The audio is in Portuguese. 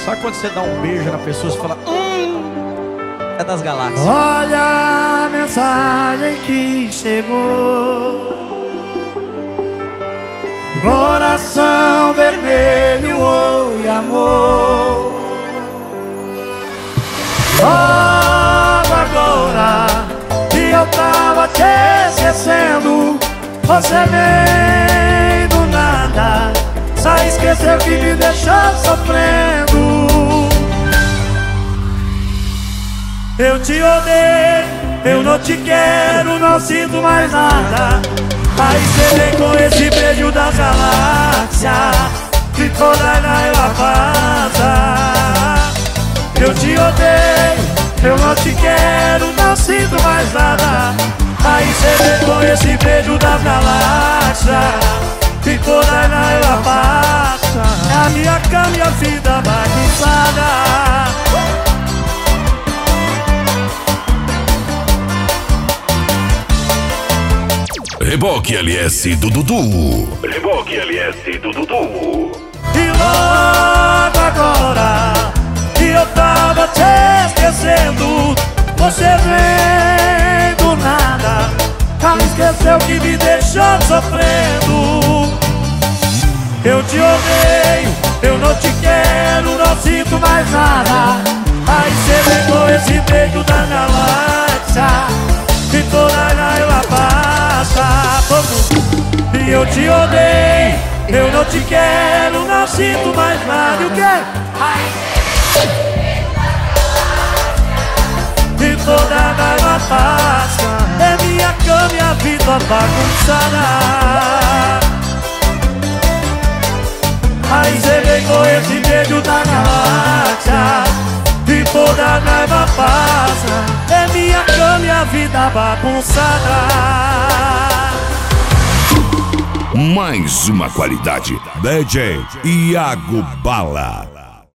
Só quando você dá um beijo na pessoa, você fala é das galáxias. Olha a mensagem que chegou. Coração vermelho, oi amor. Logo agora que eu tava te esquecendo, você vem do nada, só esqueceu que me deixou sofrendo. Eu te odeio, eu não te quero, não sinto mais nada. Aí cê vem com esse beijo das galáxias, que toda ela passa. Eu te odeio, eu não te quero, não sinto mais nada. Aí cê vem com esse beijo das galáxias, que toda ela passa. É a minha cama e a vida bagunçada. Reboque LS do Dudu. Reboque LS do Dudu. E logo agora que eu tava te esquecendo, você vem do nada, já esqueceu que me deixou sofrendo. Eu te odeio, eu não te quero, não sinto mais nada. Aí cê vem com esse beijo da galáxia, que toda ela passa. E eu te odeio, eu não te quero, não sinto mais nada. E o quê? E toda raiva passa, é minha cama e a vida bagunçada. Aí cê vem com esse beijo da galáxia, e toda raiva passa, é minha cama e a vida bagunçada. Mais uma qualidade. DJ Iago Bala.